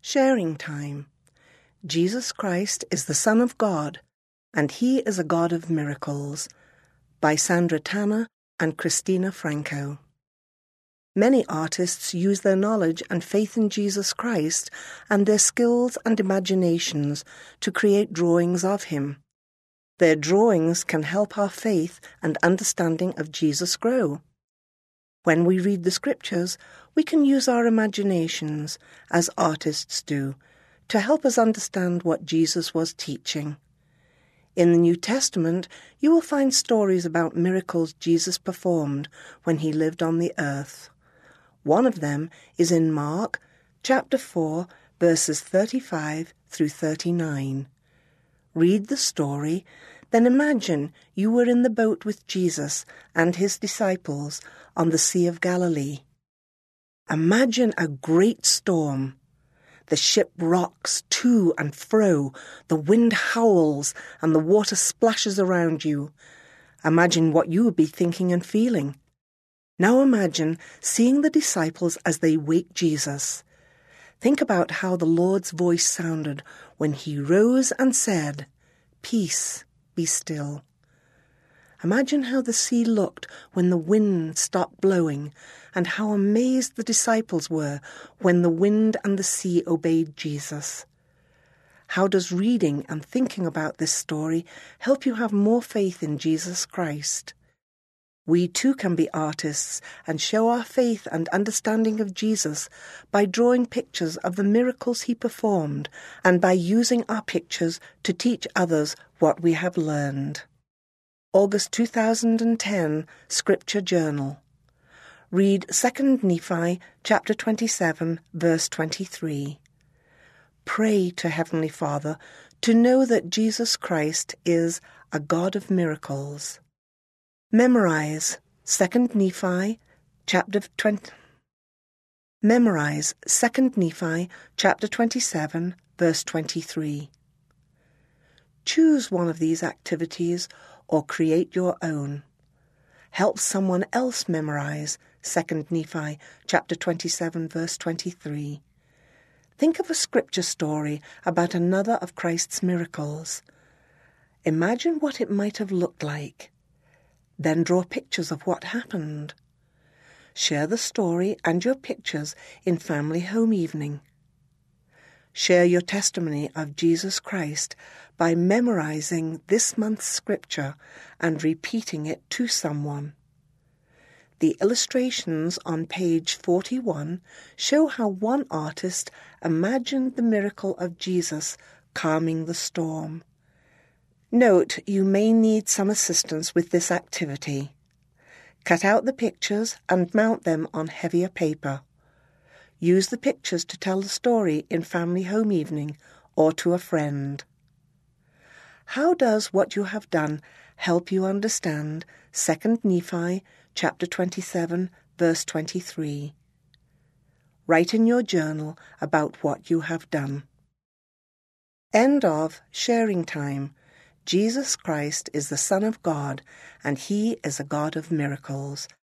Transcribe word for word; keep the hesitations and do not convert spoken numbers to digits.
Sharing time. Jesus Christ is the Son of God, and He is a God of miracles, by Sandra Tanner and Christina Franco. Many artists use their knowledge and faith in Jesus Christ and their skills and imaginations to create drawings of Him. Their drawings can help our faith and understanding of Jesus grow. When we read the Scriptures, we can use our imaginations, as artists do, to help us understand what Jesus was teaching. In the New Testament, you will find stories about miracles Jesus performed when He lived on the earth. One of them is in Mark, chapter four, verses thirty-five through thirty-nine. Read the story, then imagine you were in the boat with Jesus and His disciples on the Sea of Galilee. Imagine a great storm. The ship rocks to and fro, the wind howls, and the water splashes around you. Imagine what you would be thinking and feeling. Now imagine seeing the disciples as they wake Jesus. Think about how the Lord's voice sounded when He rose and said, "Peace, be still." Imagine how the sea looked when the wind stopped blowing, and how amazed the disciples were when the wind and the sea obeyed Jesus. How does reading and thinking about this story help you have more faith in Jesus Christ? We too can be artists and show our faith and understanding of Jesus by drawing pictures of the miracles He performed and by using our pictures to teach others what we have learned. August two thousand ten, Scripture Journal. Read Second Nephi, chapter twenty-seven, verse twenty-three. Pray to Heavenly Father to know that Jesus Christ is a God of miracles. Memorize Second Nephi, chapter twenty. Memorize Second Nephi, chapter twenty-seven, verse twenty-three. Choose one of these activities or create your own. Help someone else memorize Second Nephi, chapter twenty-seven, verse twenty-three. Think of a scripture story about another of Christ's miracles. Imagine what it might have looked like. Then draw pictures of what happened. Share the story and your pictures in Family Home Evening. Share your testimony of Jesus Christ by memorizing this month's scripture and repeating it to someone. The illustrations on page forty-one show how one artist imagined the miracle of Jesus calming the storm. Note, you may need some assistance with this activity. Cut out the pictures and mount them on heavier paper. Use the pictures to tell the story in Family Home Evening or to a friend. How does what you have done help you understand Second Nephi, chapter twenty-seven, verse twenty-three? Write in your journal about what you have done. End of Sharing Time. Jesus Christ is the Son of God, and He is a God of miracles.